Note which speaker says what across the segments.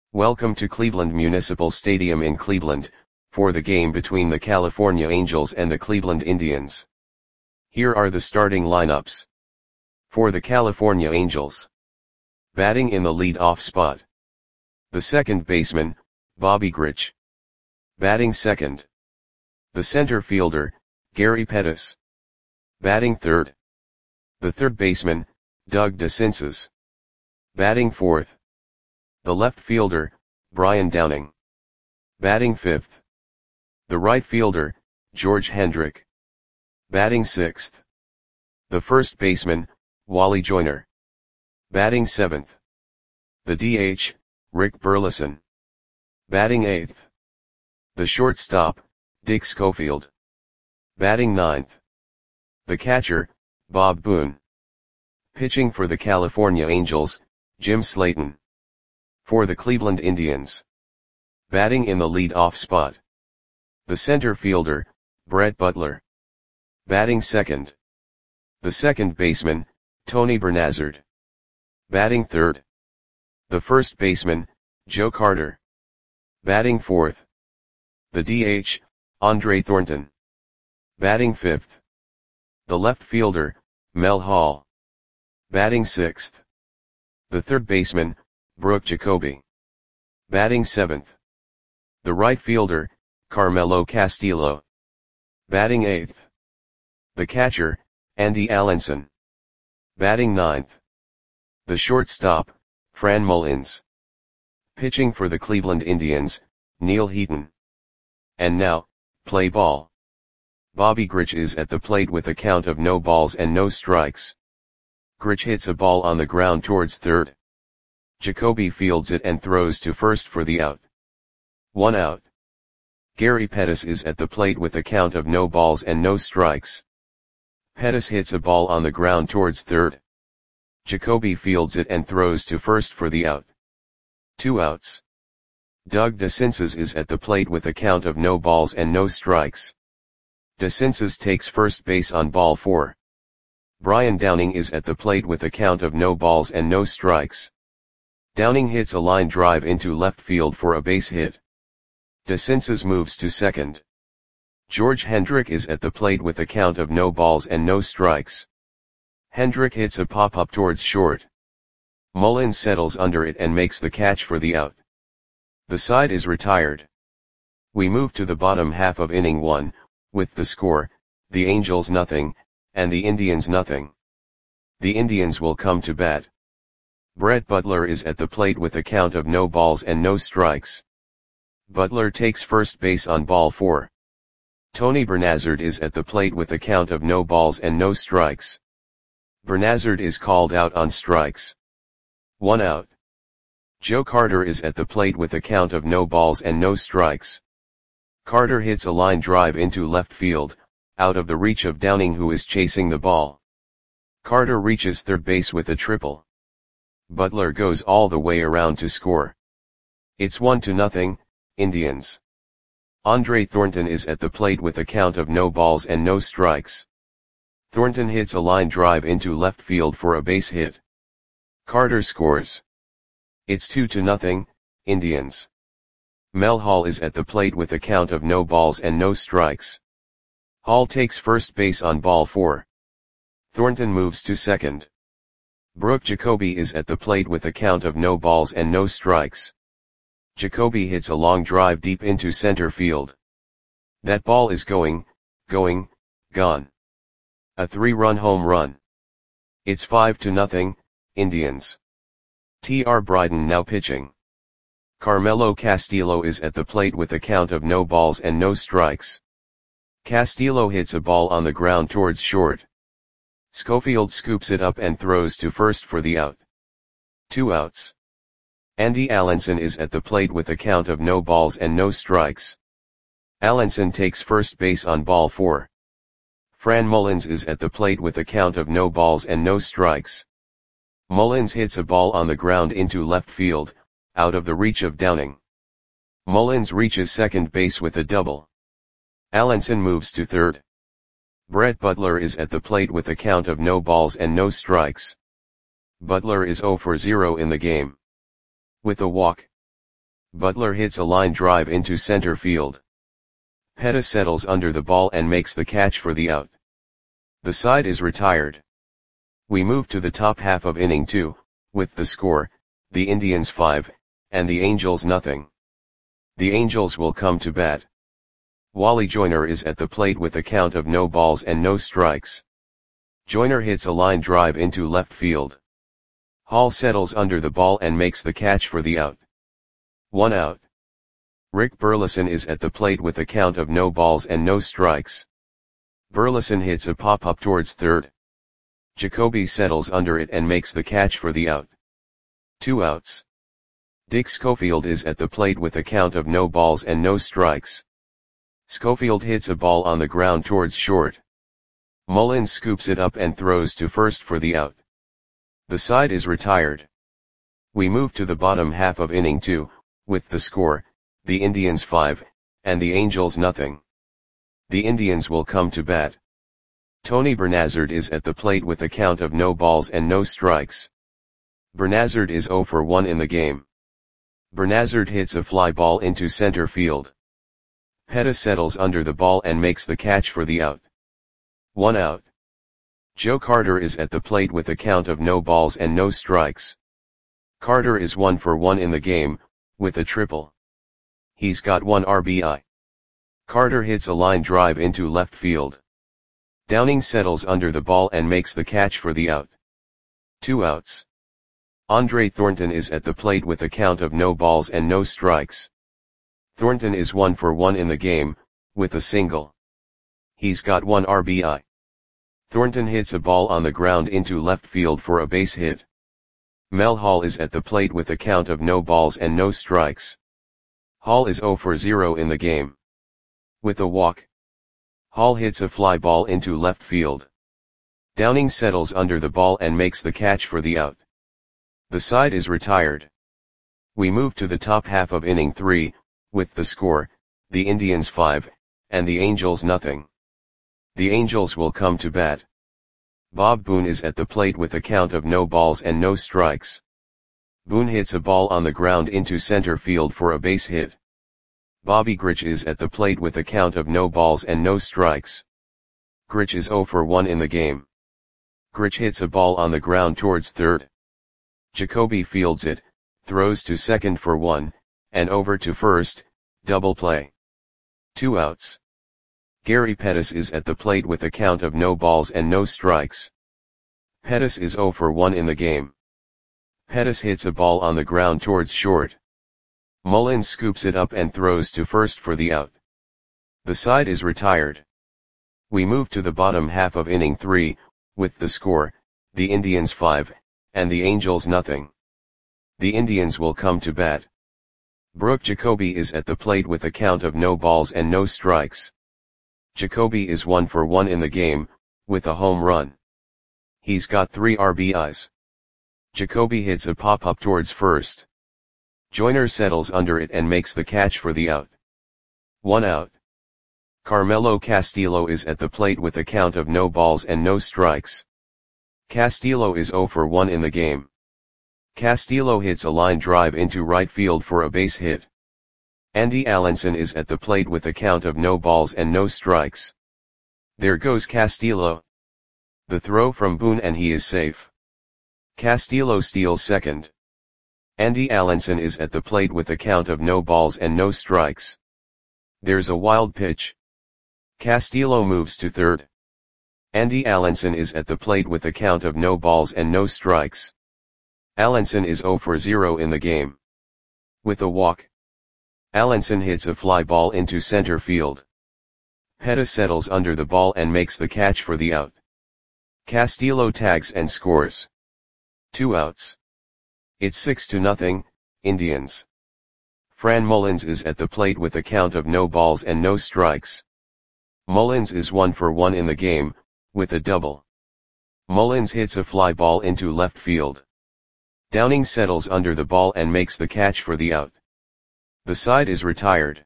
Speaker 1: Welcome to Cleveland Municipal Stadium in Cleveland, for the game between the California Angels and the Cleveland Indians. Here are the starting lineups. For the California Angels. Batting in the lead-off spot. The second baseman, Bobby Grich. Batting second. The center fielder, Gary Pettis. Batting third. The third baseman, Doug DeCinces. Batting fourth. The left fielder, Brian Downing. Batting fifth. The right fielder, George Hendrick. Batting sixth. The first baseman, Wally Joyner. Batting seventh. The DH, Rick Burleson. Batting eighth. The shortstop, Dick Schofield. Batting ninth. The catcher, Bob Boone. Pitching for the California Angels, Jim Slayton. For the Cleveland Indians. Batting in the lead-off spot. The center fielder, Brett Butler. Batting second. The second baseman, Tony Bernazard. Batting third. The first baseman, Joe Carter. Batting fourth. The DH, Andre Thornton. Batting fifth. The left fielder, Mel Hall. Batting sixth. The third baseman, Brooke Jacoby. Batting seventh. The right fielder, Carmelo Castillo. Batting eighth. The catcher, Andy Allenson. Batting ninth. The shortstop, Fran Mullins. Pitching for the Cleveland Indians, Neil Heaton. And now, play ball. Bobby Grich is at the plate with a count of no balls and no strikes. Grich hits a ball on the ground towards third. Jacoby fields it and throws to first for the out. 1 out. Gary Pettis is at the plate with a count of no balls and no strikes. Pettis hits a ball on the ground towards third. Jacoby fields it and throws to first for the out. 2 outs. Doug DeCinces is at the plate with a count of no balls and no strikes. DeCinces takes first base on ball 4. Brian Downing is at the plate with a count of no balls and no strikes. Downing hits a line drive into left field for a base hit. DeCinces moves to second. George Hendrick is at the plate with a count of no balls and no strikes. Hendrick hits a pop-up towards short. Mullins settles under it and makes the catch for the out. The side is retired. We move to the bottom half of inning 1, with the score, the Angels nothing, and the Indians nothing. The Indians will come to bat. Brett Butler is at the plate with a count of no balls and no strikes. Butler takes first base on ball 4. Tony Bernazard is at the plate with a count of no balls and no strikes. Bernazard is called out on strikes. 1 out. Joe Carter is at the plate with a count of no balls and no strikes. Carter hits a line drive into left field, out of the reach of Downing, who is chasing the ball. Carter reaches third base with a triple. Butler goes all the way around to score. It's 1-0, Indians. Andre Thornton is at the plate with a count of no balls and no strikes. Thornton hits a line drive into left field for a base hit. Carter scores. It's 2-0, Indians. Mel Hall is at the plate with a count of no balls and no strikes. Hall takes first base on ball 4. Thornton moves to second. Brooke Jacoby is at the plate with a count of no balls and no strikes. Jacoby hits a long drive deep into center field. That ball is gone. A 3-run home run. It's 5-0, Indians. T.R. Bryden now pitching. Carmelo Castillo is at the plate with a count of no balls and no strikes. Castillo hits a ball on the ground towards short. Schofield scoops it up and throws to first for the out. 2 outs. Andy Allenson is at the plate with a count of no balls and no strikes. Allenson takes first base on ball 4. Fran Mullins is at the plate with a count of no balls and no strikes. Mullins hits a ball on the ground into left field, out of the reach of Downing. Mullins reaches second base with a double. Allenson moves to third. Brett Butler is at the plate with a count of no balls and no strikes. Butler is 0 for 0 in the game. With a walk. Butler hits a line drive into center field. Pettis settles under the ball and makes the catch for the out. The side is retired. We move to the top half of inning 2, with the score, the Indians 5, and the Angels nothing. The Angels will come to bat. Wally Joyner is at the plate with a count of no balls and no strikes. Joyner hits a line drive into left field. Hall settles under the ball and makes the catch for the out. 1 out. Rick Burleson is at the plate with a count of no balls and no strikes. Burleson hits a pop-up towards third. Jacoby settles under it and makes the catch for the out. 2 outs. Dick Schofield is at the plate with a count of no balls and no strikes. Schofield hits a ball on the ground towards short. Mullins scoops it up and throws to first for the out. The side is retired. We move to the bottom half of inning 2, with the score, the Indians 5, and the Angels nothing. The Indians will come to bat. Tony Bernazard is at the plate with a count of no balls and no strikes. Bernazard is 0 for 1 in the game. Bernazard hits a fly ball into center field. Pettis settles under the ball and makes the catch for the out. 1 out. Joe Carter is at the plate with a count of no balls and no strikes. Carter is 1 for 1 in the game, with a triple. He's got 1 RBI. Carter hits a line drive into left field. Downing settles under the ball and makes the catch for the out. 2 outs. Andre Thornton is at the plate with a count of no balls and no strikes. Thornton is 1 for 1 in the game, with a single. He's got 1 RBI. Thornton hits a ball on the ground into left field for a base hit. Mel Hall is at the plate with a count of no balls and no strikes. Hall is 0 for 0 in the game. With a walk. Hall hits a fly ball into left field. Downing settles under the ball and makes the catch for the out. The side is retired. We move to the top half of inning 3, with the score, the Indians 5, and the Angels nothing. The Angels will come to bat. Bob Boone is at the plate with a count of no balls and no strikes. Boone hits a ball on the ground into center field for a base hit. Bobby Grich is at the plate with a count of no balls and no strikes. Grich is 0 for 1 in the game. Grich hits a ball on the ground towards third. Jacoby fields it, throws to second for 1, and over to first, double play. 2 outs. Gary Pettis is at the plate with a count of no balls and no strikes. Pettis is 0 for 1 in the game. Pettis hits a ball on the ground towards short. Mullins scoops it up and throws to first for the out. The side is retired. We move to the bottom half of inning 3, with the score, the Indians 5, and the Angels nothing. The Indians will come to bat. Brooke Jacoby is at the plate with a count of no balls and no strikes. Jacoby is 1 for 1 in the game, with a home run. He's got 3 RBIs. Jacoby hits a pop-up towards first. Joyner settles under it and makes the catch for the out. 1 out. Carmelo Castillo is at the plate with a count of no balls and no strikes. Castillo is 0 for 1 in the game. Castillo hits a line drive into right field for a base hit. Andy Allenson is at the plate with a count of no balls and no strikes. There goes Castillo. The throw from Boone and he is safe. Castillo steals second. Andy Allenson is at the plate with a count of no balls and no strikes. There's a wild pitch. Castillo moves to third. Andy Allenson is at the plate with a count of no balls and no strikes. Allenson is 0 for 0 in the game. With a walk. Allenson hits a fly ball into center field. Pettis settles under the ball and makes the catch for the out. Castillo tags and scores. 2 outs. It's 6-0, Indians. Fran Mullins is at the plate with a count of no balls and no strikes. Mullins is 1 for 1 in the game, with a double. Mullins hits a fly ball into left field. Downing settles under the ball and makes the catch for the out. The side is retired.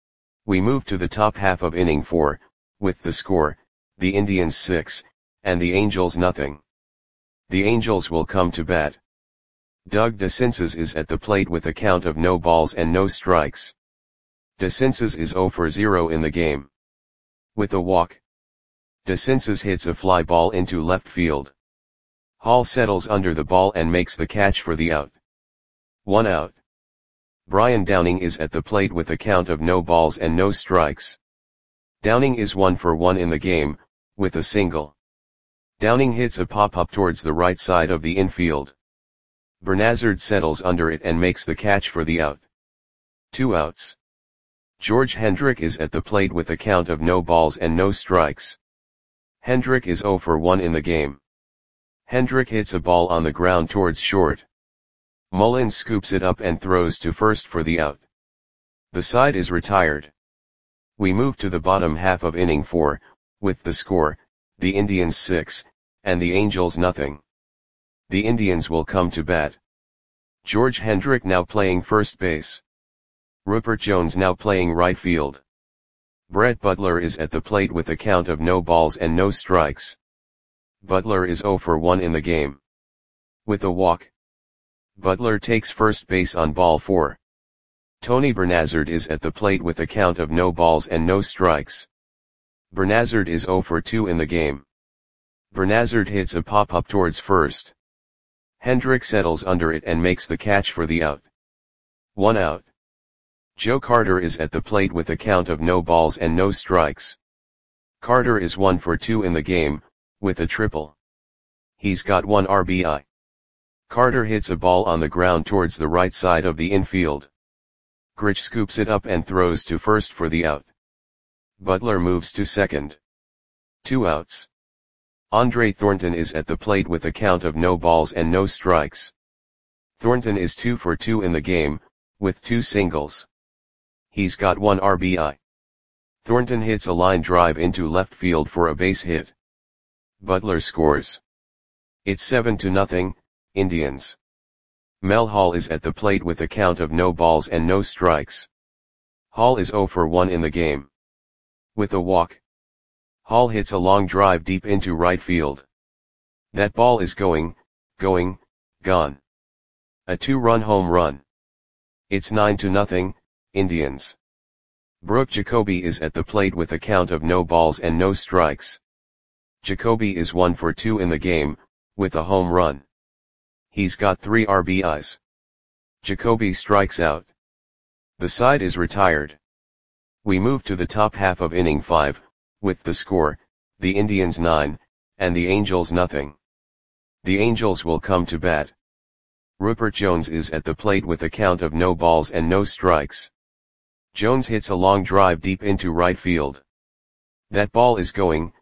Speaker 1: We move to the top half of inning 4, with the score, the Indians 6, and the Angels nothing. The Angels will come to bat. Doug DeCinces is at the plate with a count of no balls and no strikes. DeCinces is 0 for 0 in the game. With a walk, DeCinces hits a fly ball into left field. Hall settles under the ball and makes the catch for the out. 1 out. Brian Downing is at the plate with a count of no balls and no strikes. Downing is 1 for 1 in the game, with a single. Downing hits a pop-up towards the right side of the infield. Bernazard settles under it and makes the catch for the out. 2 outs. George Hendrick is at the plate with a count of no balls and no strikes. Hendrick is 0 for 1 in the game. Hendrick hits a ball on the ground towards short. Mullins scoops it up and throws to first for the out. The side is retired. We move to the bottom half of inning 4, with the score, the Indians 6, and the Angels nothing. The Indians will come to bat. George Hendrick now playing first base. Rupert Jones now playing right field. Brett Butler is at the plate with a count of no balls and no strikes. Butler is 0 for 1 in the game. With a walk, Butler takes first base on ball 4. Tony Bernazard is at the plate with a count of no balls and no strikes. Bernazard is 0 for 2 in the game. Bernazard hits a pop-up towards first. Hendrick settles under it and makes the catch for the out. 1 out. Joe Carter is at the plate with a count of no balls and no strikes. Carter is 1 for 2 in the game, with a triple. He's got 1 RBI. Carter hits a ball on the ground towards the right side of the infield. Grich scoops it up and throws to first for the out. Butler moves to second. 2 outs. Andre Thornton is at the plate with a count of no balls and no strikes. Thornton is 2 for 2 in the game, with 2 singles. He's got 1 RBI. Thornton hits a line drive into left field for a base hit. Butler scores. It's 7-0, Indians. Mel Hall is at the plate with a count of no balls and no strikes. Hall is 0 for 1 in the game. With a walk, Hall hits a long drive deep into right field. That ball is gone. A 2-run home run. It's 9-0, Indians. Brooke Jacoby is at the plate with a count of no balls and no strikes. Jacoby is 1 for 2 in the game, with a home run. He's got 3 RBIs. Jacoby strikes out. The side is retired. We move to the top half of inning 5, with the score, the Indians 9, and the Angels nothing. The Angels will come to bat. Rupert Jones is at the plate with a count of no balls and no strikes. Jones hits a long drive deep into right field. That ball is gone.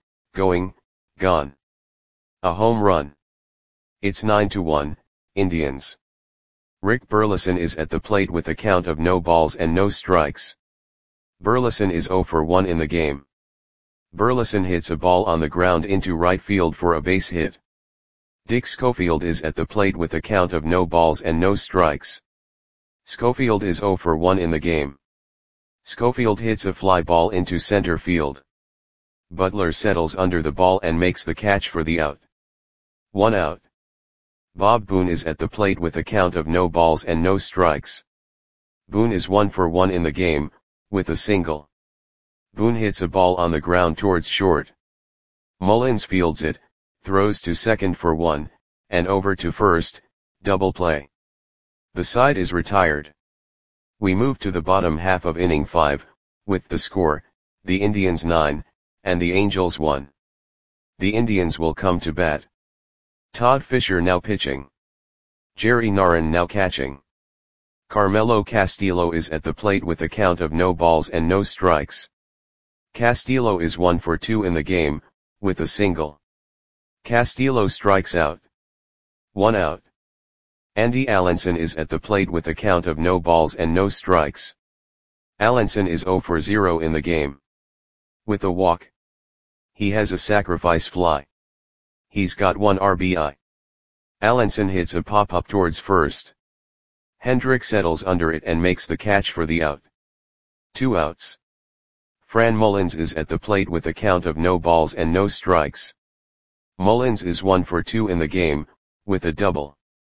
Speaker 1: A home run. It's 9-1, Indians. Rick Burleson is at the plate with a count of no balls and no strikes. Burleson is 0 for 1 in the game. Burleson hits a ball on the ground into right field for a base hit. Dick Schofield is at the plate with a count of no balls and no strikes. Schofield is 0 for 1 in the game. Schofield hits a fly ball into center field. Butler settles under the ball and makes the catch for the out. 1 out. Bob Boone is at the plate with a count of no balls and no strikes. Boone is 1 for 1 in the game, with a single. Boone hits a ball on the ground towards short. Mullins fields it, throws to second for 1, and over to first, double play. The side is retired. We move to the bottom half of inning 5, with the score, the Indians 9, and the Angels 1. The Indians will come to bat. Todd Fisher now pitching. Jerry Narron now catching. Carmelo Castillo is at the plate with a count of no balls and no strikes. Castillo is 1 for 2 in the game, with a single. Castillo strikes out. 1 out. Andy Allenson is at the plate with a count of no balls and no strikes. Allenson is 0 for 0 in the game. With a walk, he has a sacrifice fly. He's got 1 RBI. Allenson hits a pop-up towards first. Hendrick settles under it and makes the catch for the out. 2 outs. Fran Mullins is at the plate with a count of no balls and no strikes. Mullins is 1 for 2 in the game, with a double.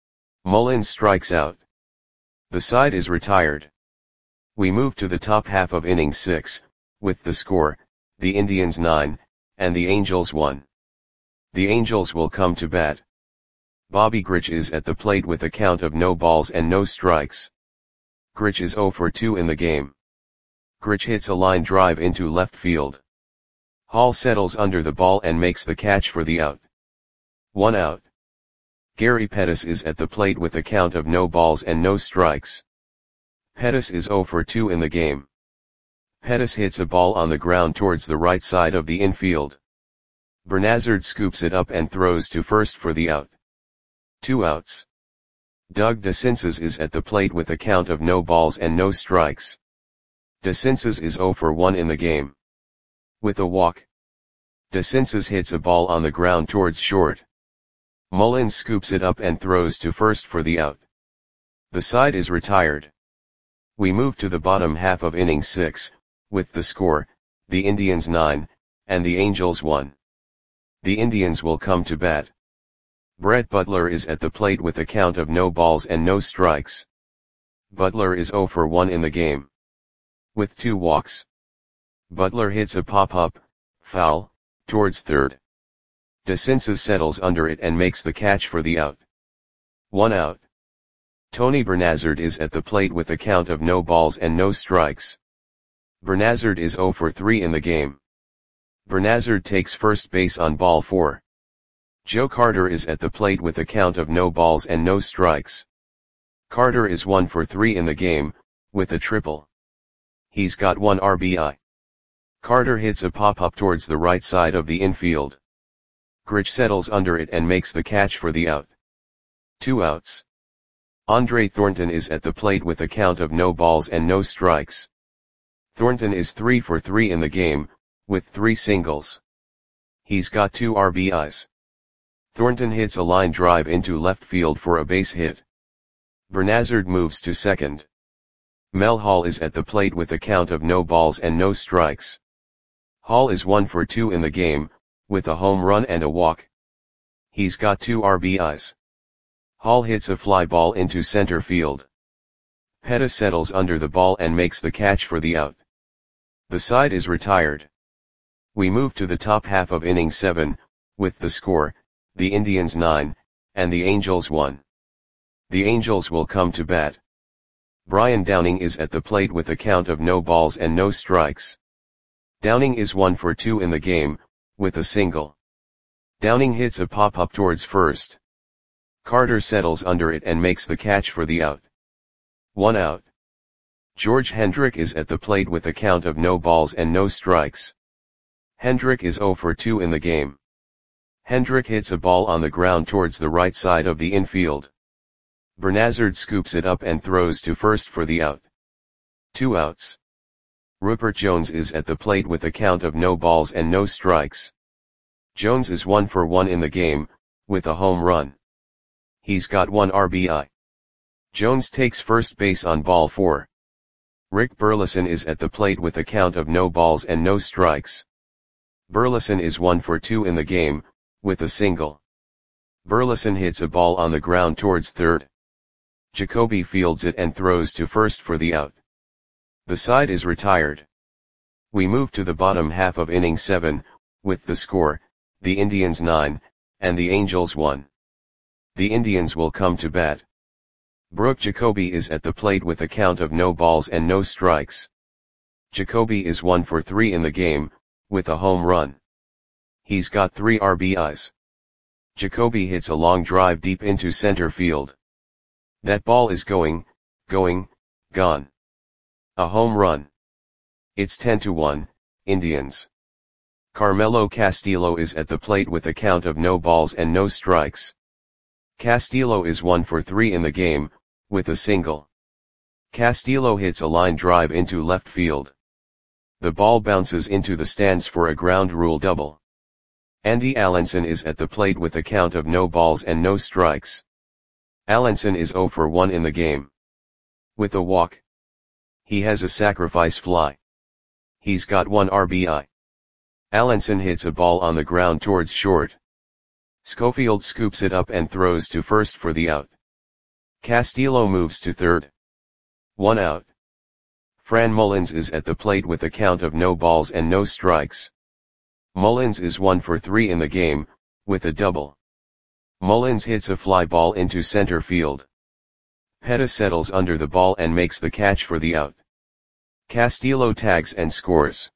Speaker 1: Mullins strikes out. The side is retired. We move to the top half of inning 6, with the score, the Indians 9, and the Angels 1. The Angels will come to bat. Bobby Grich is at the plate with a count of no balls and no strikes. Grich is 0 for 2 in the game. Grich hits a line drive into left field. Hall settles under the ball and makes the catch for the out. 1 out. Gary Pettis is at the plate with a count of no balls and no strikes. Pettis is 0 for 2 in the game. Pettis hits a ball on the ground towards the right side of the infield. Bernazard scoops it up and throws to first for the out. 2 outs. Doug DeCinces is at the plate with a count of no balls and no strikes. DeCinces is 0 for 1 in the game. With a walk. DeCinces hits a ball on the ground towards short. Mullins scoops it up and throws to first for the out. The side is retired. We move to the bottom half of inning 6, with the score, the Indians 9, and the Angels 1. The Indians will come to bat. Brett Butler is at the plate with a count of no balls and no strikes. Butler is 0 for 1 in the game. With 2 walks. Butler hits a pop-up, foul, towards third. DeCinces settles under it and makes the catch for the out. 1 out. Tony Bernazard is at the plate with a count of no balls and no strikes. Bernazard is 0 for 3 in the game. Bernazard takes first base on ball 4. Joe Carter is at the plate with a count of no balls and no strikes. Carter is 1 for 3 in the game, with a triple. He's got 1 RBI. Carter hits a pop-up towards the right side of the infield. Grich settles under it and makes the catch for the out. 2 outs. Andre Thornton is at the plate with a count of no balls and no strikes. Thornton is 3 for 3 in the game, with 3 singles. He's got 2 RBIs. Thornton hits a line drive into left field for a base hit. Bernazard moves to second. Mel Hall is at the plate with a count of no balls and no strikes. Hall is 1 for 2 in the game, with a home run and a walk. He's got 2 RBIs. Hall hits a fly ball into center field. Pettis settles under the ball and makes the catch for the out. The side is retired. We move to the top half of inning 7, with the score, the Indians 9, and the Angels 1. The Angels will come to bat. Brian Downing is at the plate with a count of no balls and no strikes. Downing is 1 for 2 in the game, with a single. Downing hits a pop-up towards first. Carter settles under it and makes the catch for the out. 1 out. George Hendrick is at the plate with a count of no balls and no strikes. Hendrick is 0 for 2 in the game. Hendrick hits a ball on the ground towards the right side of the infield. Bernazard scoops it up and throws to first for the out. 2 outs. Rupert Jones is at the plate with a count of no balls and no strikes. Jones is 1 for 1 in the game, with a home run. He's got 1 RBI. Jones takes first base on ball 4. Rick Burleson is at the plate with a count of no balls and no strikes. Burleson is 1 for 2 in the game, with a single. Burleson hits a ball on the ground towards third. Jacoby fields it and throws to first for the out. The side is retired. We move to the bottom half of inning 7, with the score, the Indians 9, and the Angels 1. The Indians will come to bat. Brooke Jacoby is at the plate with a count of no balls and no strikes. Jacoby is 1 for 3 in the game, with a home run. He's got 3 RBIs. Jacoby hits a long drive deep into center field. That ball is going, gone. A home run. It's 10-1, Indians. Carmelo Castillo is at the plate with a count of no balls and no strikes. Castillo is 1 for 3 in the game, with a single. Castillo hits a line drive into left field. The ball bounces into the stands for a ground rule double. Andy Allenson is at the plate with a count of no balls and no strikes. Allenson is 0 for 1 in the game. With a walk. He has a sacrifice fly. He's got 1 RBI. Allenson hits a ball on the ground towards short. Schofield scoops it up and throws to first for the out. Castillo moves to third. 1 out. Fran Mullins is at the plate with a count of no balls and no strikes. Mullins is 1 for 3 in the game, with a double. Mullins hits a fly ball into center field. Pettis settles under the ball and makes the catch for the out. Castillo tags and scores.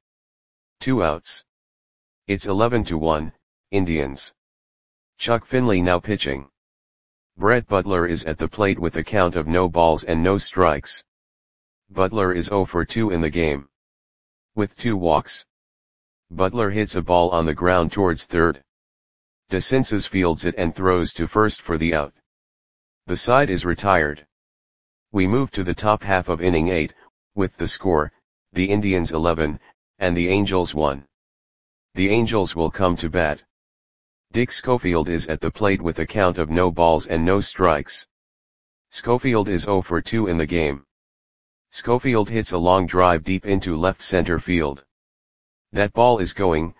Speaker 1: 2 outs. It's 11-1, Indians. Chuck Finley now pitching. Brett Butler is at the plate with a count of no balls and no strikes. Butler is 0 for 2 in the game. With 2 walks. Butler hits a ball on the ground towards third. DeCinces fields it and throws to first for the out. The side is retired. We move to the top half of inning 8, with the score, the Indians 11, and the Angels 1. The Angels will come to bat. Dick Schofield is at the plate with a count of no balls and no strikes. Schofield is 0 for 2 in the game. Schofield hits a long drive deep into left center field. That ball is going,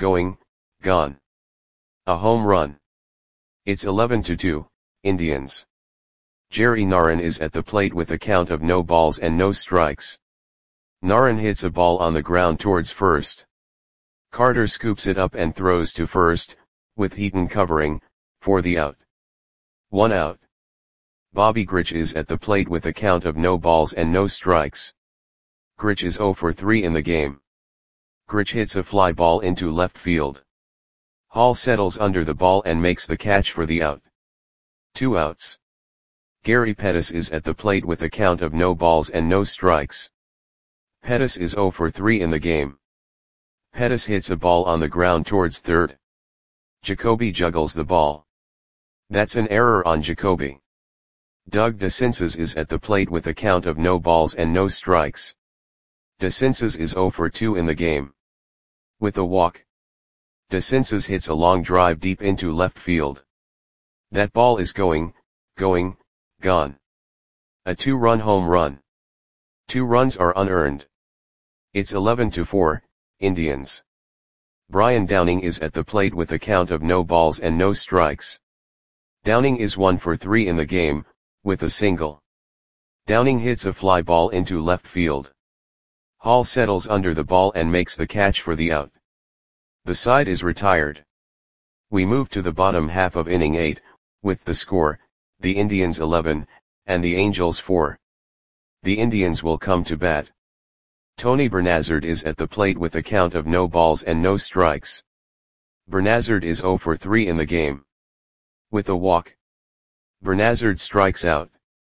Speaker 1: gone. A home run. It's 11-2, Indians. Jerry Narron is at the plate with a count of no balls and no strikes. Narron hits a ball on the ground towards first. Carter scoops it up and throws to first, with Heaton covering, for the out. 1 out. Bobby Grich is at the plate with a count of no balls and no strikes. Grich is 0 for 3 in the game. Grich hits a fly ball into left field. Hall settles under the ball and makes the catch for the out. 2 outs. Gary Pettis is at the plate with a count of no balls and no strikes. Pettis is 0 for 3 in the game. Pettis hits a ball on the ground towards third. Jacoby juggles the ball. That's an error on Jacoby. Doug DeCinces is at the plate with a count of no balls and no strikes. DeCinces is 0 for 2 in the game. With a walk. DeCinces hits a long drive deep into left field. That ball is going, gone. A 2-run home run. 2 runs are unearned. It's 11-4, Indians. Brian Downing is at the plate with a count of no balls and no strikes. Downing is 1 for 3 in the game, with a single. Downing hits a fly ball into left field. Hall settles under the ball and makes the catch for the out. The side is retired. We move to the bottom half of inning 8, with the score, the Indians 11, and the Angels 4. The Indians will come to bat. Tony Bernazard is at the plate with a count of no balls and no strikes. Bernazard is 0 for 3 in the game. With a walk. Bernazard strikes out.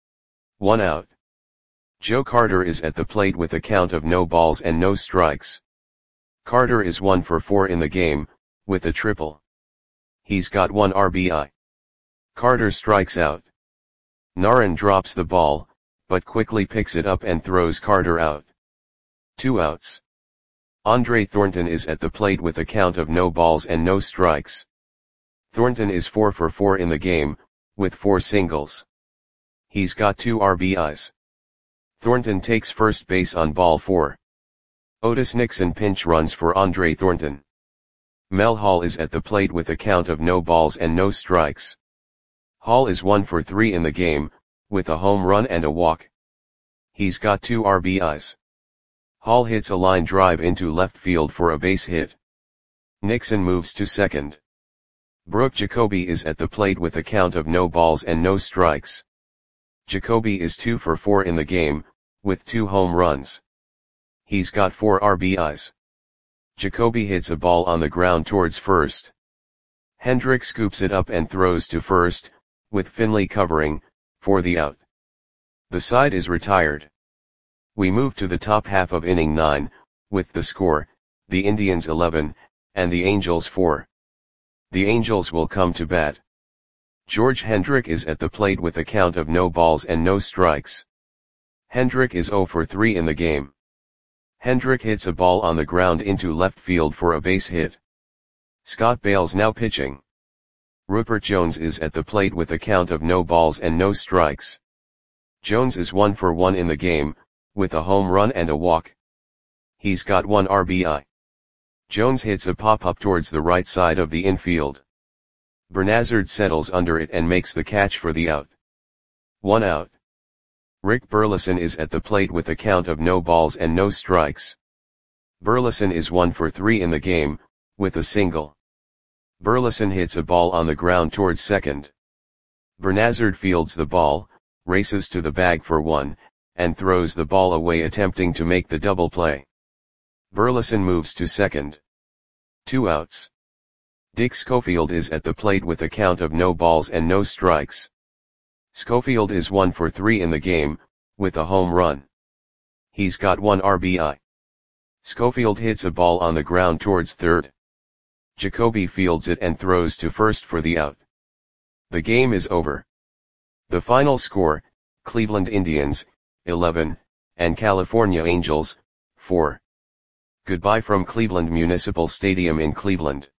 Speaker 1: 1 out. Joe Carter is at the plate with a count of no balls and no strikes. Carter is 1 for 4 in the game, with a triple. He's got 1 RBI. Carter strikes out. Narron drops the ball, but quickly picks it up and throws Carter out. 2 outs. Andre Thornton is at the plate with a count of no balls and no strikes. Thornton is 4 for 4 in the game, with 4 singles. He's got 2 RBIs. Thornton takes first base on ball 4. Otis Nixon pinch runs for Andre Thornton. Mel Hall is at the plate with a count of no balls and no strikes. Hall is 1 for 3 in the game, with a home run and a walk. He's got 2 RBIs. Hall hits a line drive into left field for a base hit. Nixon moves to second. Brooke Jacoby is at the plate with a count of no balls and no strikes. Jacoby is 2 for 4 in the game, with 2 home runs. He's got 4 RBIs. Jacoby hits a ball on the ground towards first. Hendrick scoops it up and throws to first, with Finley covering, for the out. The side is retired. We move to the top half of inning 9, with the score, the Indians 11, and the Angels 4. The Angels will come to bat. George Hendrick is at the plate with a count of no balls and no strikes. Hendrick is 0 for 3 in the game. Hendrick hits a ball on the ground into left field for a base hit. Scott Bales now pitching. Rupert Jones is at the plate with a count of no balls and no strikes. Jones is 1 for 1 in the game, with a home run and a walk. He's got 1 RBI. Jones hits a pop-up towards the right side of the infield. Bernazard settles under it and makes the catch for the out. 1 out. Rick Burleson is at the plate with a count of no balls and no strikes. Burleson is 1 for 3 in the game, with a single. Burleson hits a ball on the ground towards second. Bernazard fields the ball, races to the bag for 1, and throws the ball away attempting to make the double play. Burleson moves to second. 2 outs. Dick Schofield is at the plate with a count of no balls and no strikes. Schofield is 1 for 3 in the game, with a home run. He's got 1 RBI. Schofield hits a ball on the ground towards third. Jacoby fields it and throws to first for the out. The game is over. The final score, Cleveland Indians, 11, and California Angels, 4. Goodbye from Cleveland Municipal Stadium in Cleveland.